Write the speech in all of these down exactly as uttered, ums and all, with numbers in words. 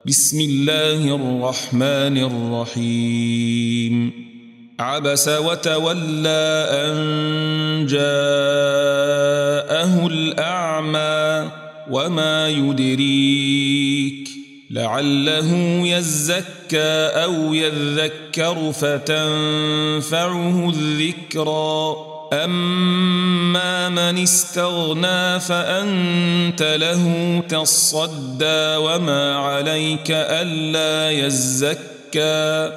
بسم الله الرحمن الرحيم عبس وتولى أن جاءه الأعمى وما يدريك لعله يزكى أو يذكر فتنفعه الذكرى أما من استغنى فأنت له تصدى وما عليك ألا يزكى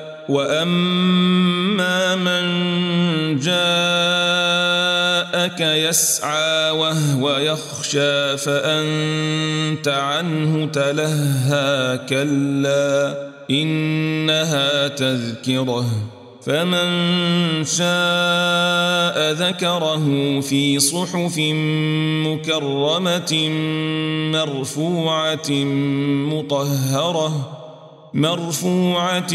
وأما من جاءك يسعى وهو يخشى فأنت عنه تلهى كلا إنها تذكرة فمن شاء ذكره في صحف مكرمة مرفوعة مطهرة مرفوعة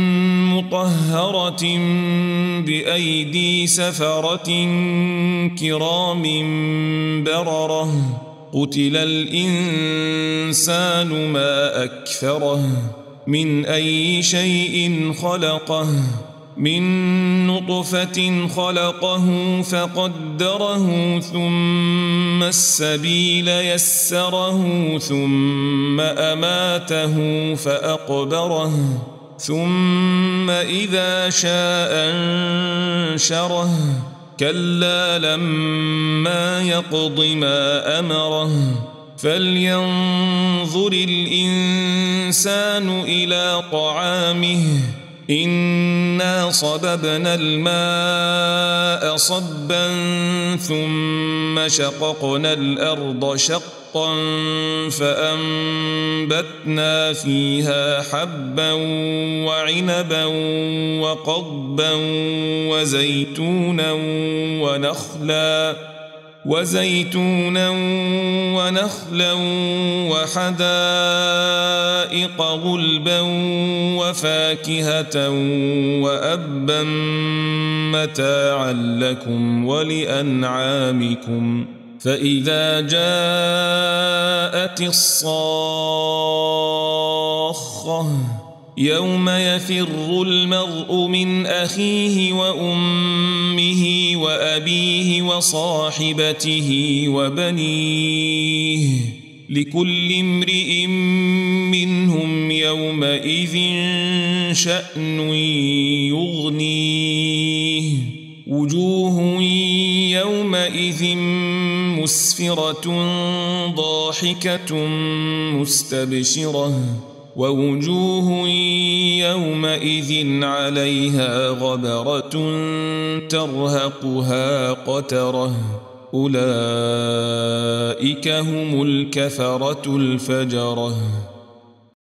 مطهرة بأيدي سفرة كرام بررة قتل الإنسان ما أكفره من أي شيء خلقه من نطفة خلقه فقدره ثم السبيل يسره ثم أماته فأقبره ثم إذا شاء أنشره كلا لما يقض ما أمره فلينظر الإنسان إلى طعامه إنا صببنا الماء صبا ثم شققنا الأرض شقا فأنبتنا فيها حبا وعنبا وقضبا وزيتونا ونخلا وزيتونا ونخلا وحدائق غلبا وفاكهة وأبا متاعا لكم ولأنعامكم فإذا جاءت الصاخة يوم يفر المرء من أخيه وأمه وأبيه وصاحبته وبنيه لكل امرئ منهم يومئذ شأن يغنيه وجوه يومئذ مسفرة ضاحكة مستبشرة ووجوه يومئذ عليها غبرة ترهقها قترة أولئك هم الكفرة الفجرة.